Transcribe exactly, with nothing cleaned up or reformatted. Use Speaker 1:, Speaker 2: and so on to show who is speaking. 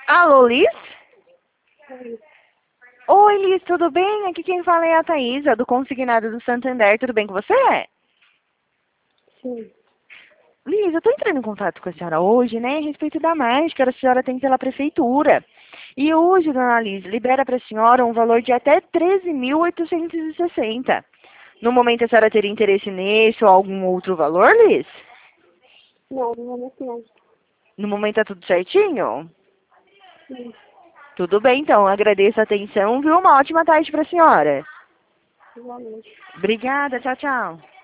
Speaker 1: Alô, Liz?
Speaker 2: Oi.
Speaker 1: Oi, Liz, tudo bem? Aqui quem fala é a Thaísa, do Consignado do Santander. Tudo bem com você?
Speaker 2: Sim.
Speaker 1: Liz, eu estou entrando em contato com a senhora hoje, né, a respeito da mágica que a senhora tem pela prefeitura. E hoje, dona Liz, libera para a senhora um valor de até treze mil oitocentos e sessenta. No momento, a senhora teria interesse nesse ou algum outro valor, Liz?
Speaker 2: Não, não é muito não.
Speaker 1: No momento, tá tudo certinho?
Speaker 2: Sim.
Speaker 1: Tudo bem, então. Agradeço a atenção, viu? Uma ótima tarde para a senhora.
Speaker 2: Igualmente.
Speaker 1: Obrigada, tchau, tchau.